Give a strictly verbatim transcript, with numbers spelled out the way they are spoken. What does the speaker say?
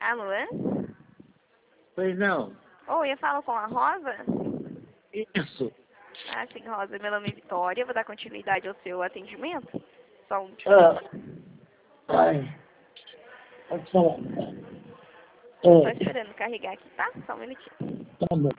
Alô? Pois não. Oi, eu falo com a Rosa? Isso. Ah, sim, Rosa. Meu nome é Vitória. Vou dar continuidade ao seu atendimento. Só um Ah, minutinho. ai. Pode falar. Tô É, esperando carregar aqui, tá? Só um minutinho. tá bom.